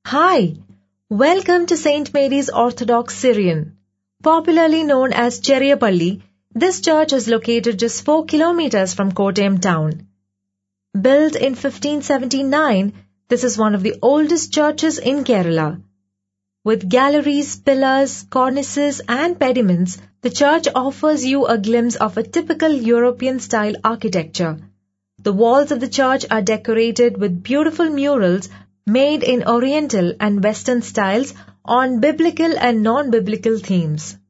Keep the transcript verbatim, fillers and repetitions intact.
Hi, welcome to Saint Mary's Orthodox Syrian. Popularly known as Cheriyapalli, this church is located just four kilometers from Kottayam town. Built in fifteen seventy-nine, this is one of the oldest churches in Kerala. With galleries, pillars, cornices and pediments, the church offers you a glimpse of a typical European-style architecture. The walls of the church are decorated with beautiful murals made in Oriental and Western styles on biblical and non-biblical themes.